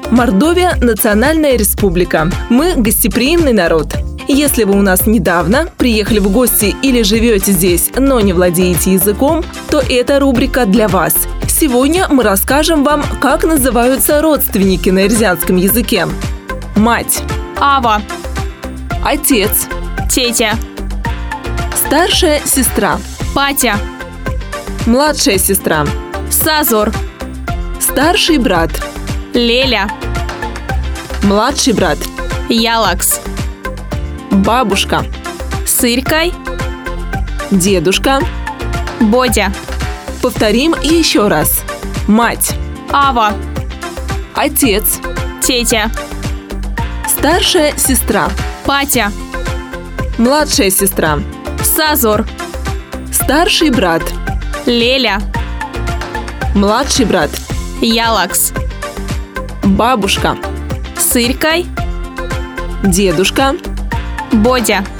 Мордовия – национальная республика. Мы – гостеприимный народ. Если вы у нас недавно приехали в гости или живете здесь, но не владеете языком, то эта рубрика для вас. Сегодня мы расскажем вам, как называются родственники на эрзянском языке. Мать. Ава. Отец. Тетя. Старшая сестра. Патя. Младшая сестра. Сазор. Старший брат. Леля. Младший брат. Ялакс. Бабушка. Сыркай. Дедушка. Бодя. Повторим еще раз. Мать. Ава. Отец. Тетя. Старшая сестра. Патя. Младшая сестра. Сазор. Старший брат. Леля. Младший брат. Ялакс. Бабушка. Сыркай. Дедушка. Бодя.